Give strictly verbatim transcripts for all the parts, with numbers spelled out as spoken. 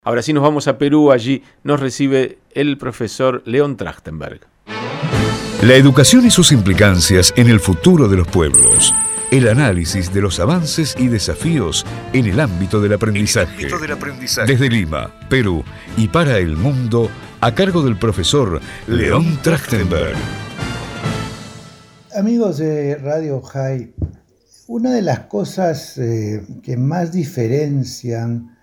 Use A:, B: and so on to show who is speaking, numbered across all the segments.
A: Ahora sí nos vamos a Perú, allí nos recibe el profesor León Trachtenberg.
B: La educación y sus implicancias en el futuro de los pueblos. El análisis de los avances y desafíos en el ámbito del aprendizaje. Ámbito del aprendizaje. Desde Lima, Perú y para el mundo, a cargo del profesor León Trachtenberg.
C: Amigos de Radio High, una de las cosas eh, que más diferencian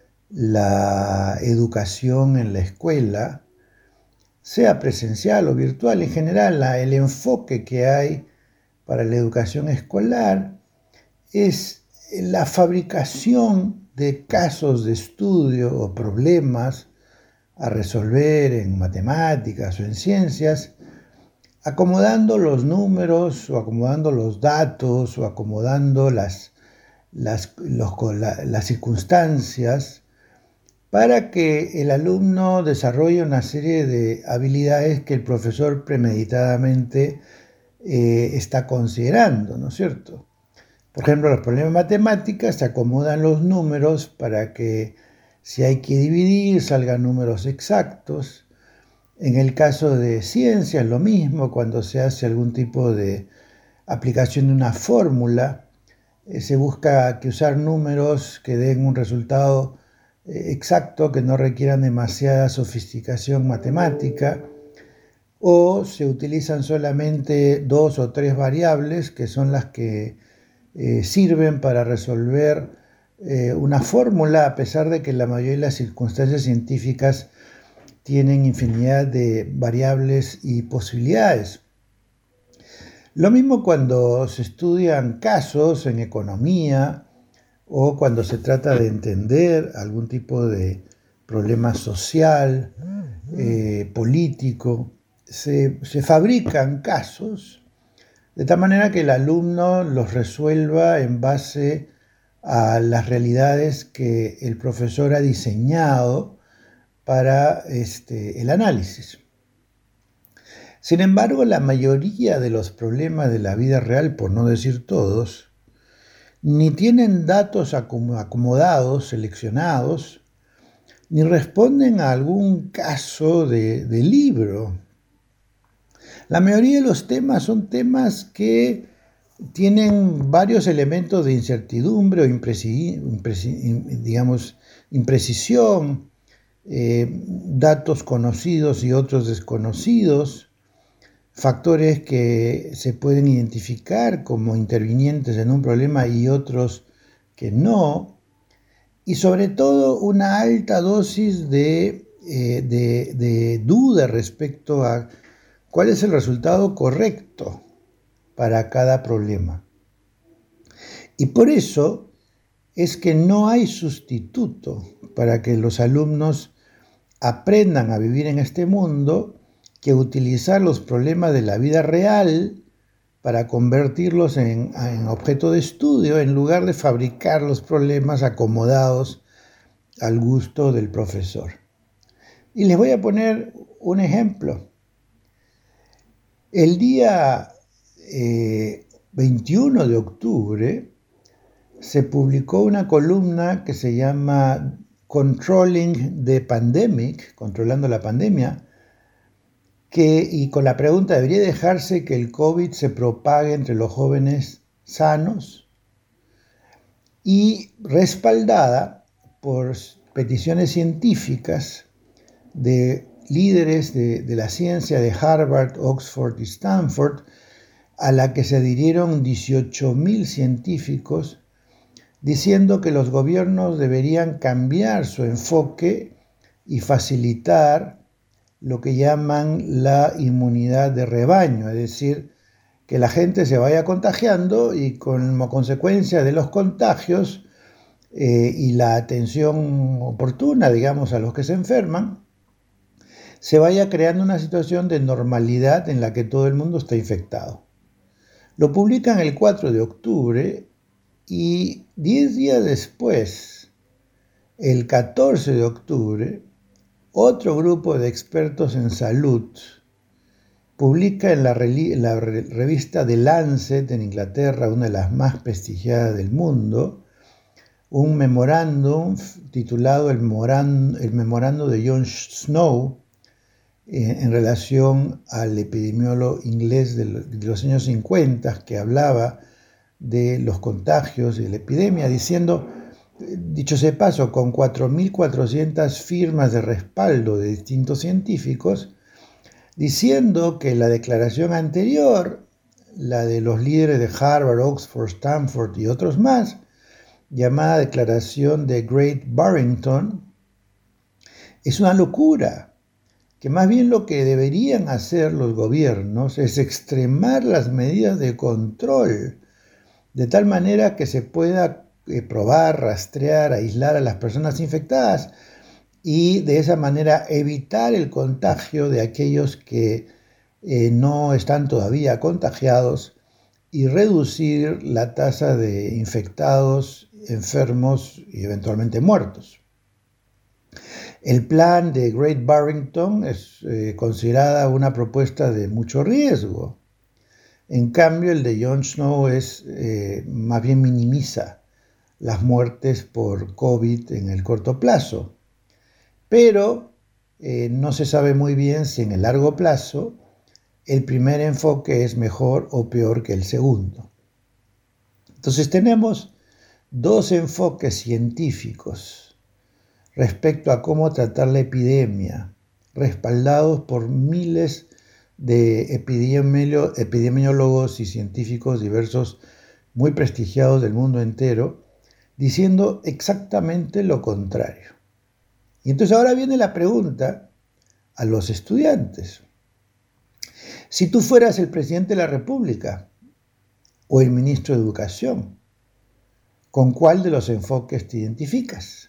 C: la educación en la escuela, sea presencial o virtual, en general la, el enfoque que hay para la educación escolar es la fabricación de casos de estudio o problemas a resolver en matemáticas o en ciencias, acomodando los números o acomodando los datos o acomodando las, las, los, la, las circunstancias para que el alumno desarrolle una serie de habilidades que el profesor premeditadamente eh, está considerando, ¿no es cierto? Por ejemplo, los problemas de matemáticas se acomodan los números para que si hay que dividir salgan números exactos. En el caso de ciencias, lo mismo, cuando se hace algún tipo de aplicación de una fórmula, eh, se busca que usar números que den un resultado exacto, que no requieran demasiada sofisticación matemática, o se utilizan solamente dos o tres variables que son las que eh, sirven para resolver eh, una fórmula, a pesar de que la mayoría de las circunstancias científicas tienen infinidad de variables y posibilidades. Lo mismo cuando se estudian casos en economía, o cuando se trata de entender algún tipo de problema social, eh, político, se, se fabrican casos de tal manera que el alumno los resuelva en base a las realidades que el profesor ha diseñado para este, el análisis. Sin embargo, la mayoría de los problemas de la vida real, por no decir todos, ni tienen datos acomodados, seleccionados, ni responden a algún caso de, de libro. La mayoría de los temas son temas que tienen varios elementos de incertidumbre o impreci- impreci- digamos, imprecisión, eh, datos conocidos y otros desconocidos, factores que se pueden identificar como intervinientes en un problema y otros que no, y sobre todo una alta dosis de, eh, de, de duda respecto a cuál es el resultado correcto para cada problema. Y por eso es que no hay sustituto para que los alumnos aprendan a vivir en este mundo que utilizar los problemas de la vida real para convertirlos en, en objeto de estudio en lugar de fabricar los problemas acomodados al gusto del profesor. Y les voy a poner un ejemplo. El día eh, veintiuno de octubre se publicó una columna que se llama Controlling the Pandemic, controlando la pandemia, que, y con la pregunta, ¿debería dejarse que el COVID se propague entre los jóvenes sanos? Y respaldada por peticiones científicas de líderes de, de la ciencia de Harvard, Oxford y Stanford, a la que se adhirieron dieciocho mil científicos, diciendo que los gobiernos deberían cambiar su enfoque y facilitar lo que llaman la inmunidad de rebaño, es decir, que la gente se vaya contagiando y como consecuencia de los contagios eh, y la atención oportuna, digamos, a los que se enferman, se vaya creando una situación de normalidad en la que todo el mundo está infectado. Lo publican el cuatro de octubre y diez días después, el catorce de octubre, otro grupo de expertos en salud publica en la, en la revista The Lancet en Inglaterra, una de las más prestigiadas del mundo, un memorándum titulado el, Moran, el Memorando de John Snow eh, en relación al epidemiólogo inglés de los, de los años cincuenta, que hablaba de los contagios y de la epidemia, diciendo, dicho sea de paso, con cuatro mil cuatrocientas firmas de respaldo de distintos científicos, diciendo que la declaración anterior, la de los líderes de Harvard, Oxford, Stanford y otros más, llamada Declaración de Great Barrington, es una locura, que más bien lo que deberían hacer los gobiernos es extremar las medidas de control, de tal manera que se pueda eh, probar, rastrear, aislar a las personas infectadas y de esa manera evitar el contagio de aquellos que eh, no están todavía contagiados y reducir la tasa de infectados, enfermos y eventualmente muertos. El plan de Great Barrington es eh, considerada una propuesta de mucho riesgo. En cambio, el de John Snow es, eh, más bien minimiza las muertes por COVID en el corto plazo. Pero eh, no se sabe muy bien si en el largo plazo el primer enfoque es mejor o peor que el segundo. Entonces tenemos dos enfoques científicos respecto a cómo tratar la epidemia, respaldados por miles de epidemiólogos y científicos diversos muy prestigiados del mundo entero, diciendo exactamente lo contrario. Y entonces ahora viene la pregunta a los estudiantes. Si tú fueras el presidente de la República o el ministro de Educación, ¿con cuál de los enfoques te identificas?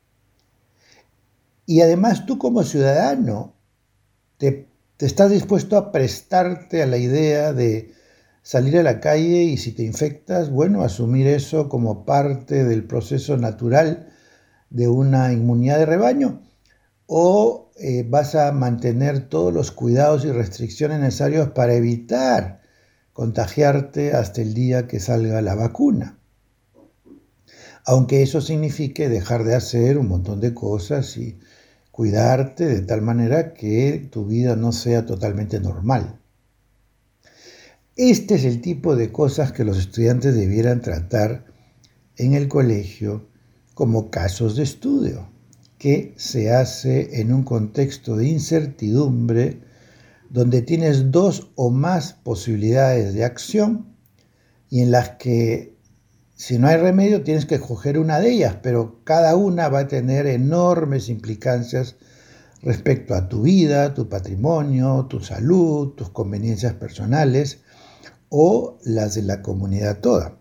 C: Y además tú como ciudadano te, te estás dispuesto a prestarte a la idea de salir a la calle y si te infectas, bueno, asumir eso como parte del proceso natural de una inmunidad de rebaño, o eh, vas a mantener todos los cuidados y restricciones necesarios para evitar contagiarte hasta el día que salga la vacuna. Aunque eso signifique dejar de hacer un montón de cosas y cuidarte de tal manera que tu vida no sea totalmente normal. Este es el tipo de cosas que los estudiantes debieran tratar en el colegio como casos de estudio, que se hace en un contexto de incertidumbre donde tienes dos o más posibilidades de acción y en las que si no hay remedio tienes que escoger una de ellas, pero cada una va a tener enormes implicancias respecto a tu vida, tu patrimonio, tu salud, tus conveniencias personales o las de la comunidad toda.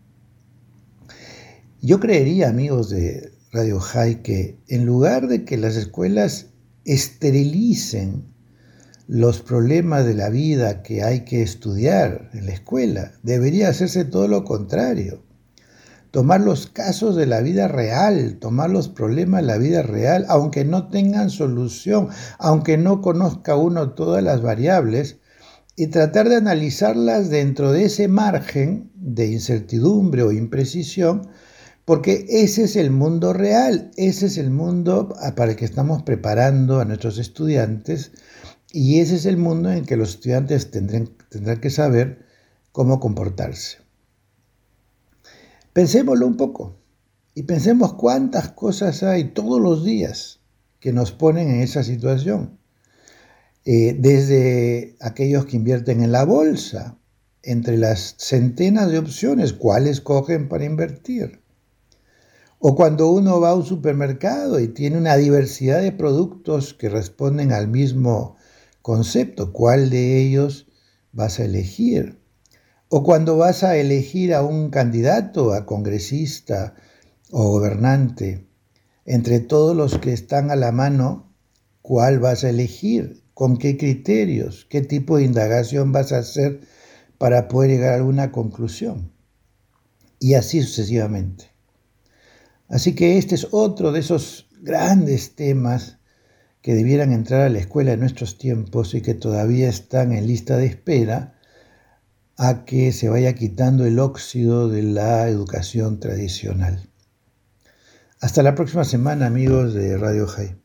C: Yo creería, amigos de Radio High, que en lugar de que las escuelas esterilicen los problemas de la vida que hay que estudiar en la escuela, debería hacerse todo lo contrario. Tomar los casos de la vida real, tomar los problemas de la vida real, aunque no tengan solución, aunque no conozca uno todas las variables, y tratar de analizarlas dentro de ese margen de incertidumbre o imprecisión, porque ese es el mundo real, ese es el mundo para el que estamos preparando a nuestros estudiantes, y ese es el mundo en que los estudiantes tendrán, tendrán que saber cómo comportarse. Pensémoslo un poco y pensemos cuántas cosas hay todos los días que nos ponen en esa situación. Eh, desde aquellos que invierten en la bolsa, entre las centenas de opciones, ¿cuáles cogen para invertir? O cuando uno va a un supermercado y tiene una diversidad de productos que responden al mismo concepto, ¿cuál de ellos vas a elegir? O cuando vas a elegir a un candidato, a congresista o gobernante, entre todos los que están a la mano, ¿cuál vas a elegir? ¿Con qué criterios? ¿Qué tipo de indagación vas a hacer para poder llegar a alguna conclusión? Y así sucesivamente. Así que este es otro de esos grandes temas que debieran entrar a la escuela en nuestros tiempos y que todavía están en lista de espera a que se vaya quitando el óxido de la educación tradicional. Hasta la próxima semana, amigos de Radio High.